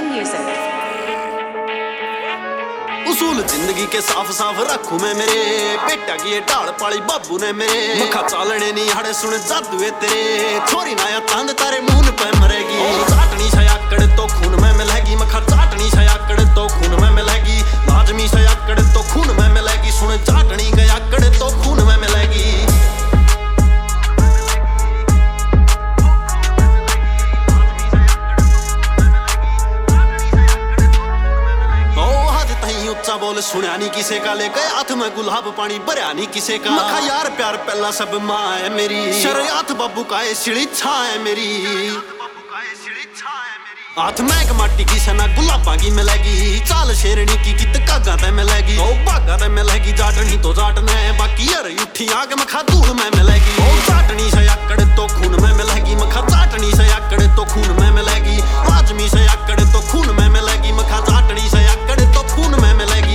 music. उसूल जिंदगी के साफ साफ रखू मैं मेरे बेटा की ये ढाल पाली बाबू ने मेरे मखा चालने नहीं हड़े सुन जादू है तेरे छोरी ना या तंद तारे मुंह पे मरेगी चाटनी सयाकड़ तो खून में मिलेगी मखा चाटनी सयाकड़ तो खून में मिलेगी लाजमी सयाकड़ तो खून में मिलेगी सुन चाटनी गयाकड़ तो खून में मिलेगी बोल सुनिया नहीं किसे का लेके हाथ में गुलाब पानी भरया नहीं किसे का मखा यार प्यार पहला सब माँ है मेरी शरियात बाबू का सिड़ी छा है मेरी हाथ में एक माटी की सना गुलाबा की मिलेगी चाल शेरनी की कित कागा ते मिलेगी ओ बागा ते मिलेगी जाटनी तो जाटने बाकी यार उठी आग मखा धूल में मिलेगी ओ जाटनी से आकड़ तो खून में मिलेगी मखा जाटनी से आकड़ तो खून में मिलेगी लाजमी से आकड़ तो खून में मिलेगी मखा जाटनी से आकड़ तो खून में मिलेगी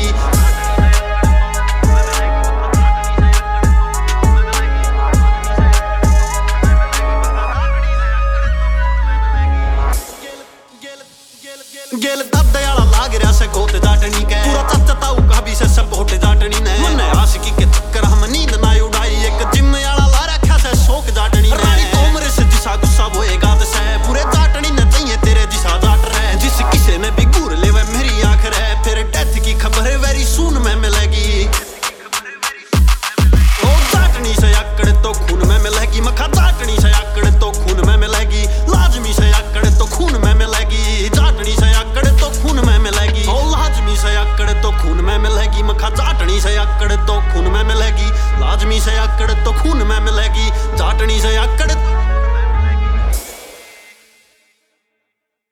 गेल दद्दयाला लाग रहा से गोत जाटनी के पूरा तत्ताऊ का भी से सपोर्ट जाटनी ने मने आशिकी के चक्कर हम नींद ना उड़ाई एक जिम वाला ला रखा से शौक जाटनी ने रानी कोमरे से जिसा गुस्सा होएगा तो से पूरे जाटनी ने चाहिए तेरे जिसा जाट रहे जिस किसी ने भी घूर लेवे मेरी आंख रहे फिर डेथ की खबर वेरी सून में मिलेगी ओ जाटनी से आकड़ तो खून में मिलेगी मखा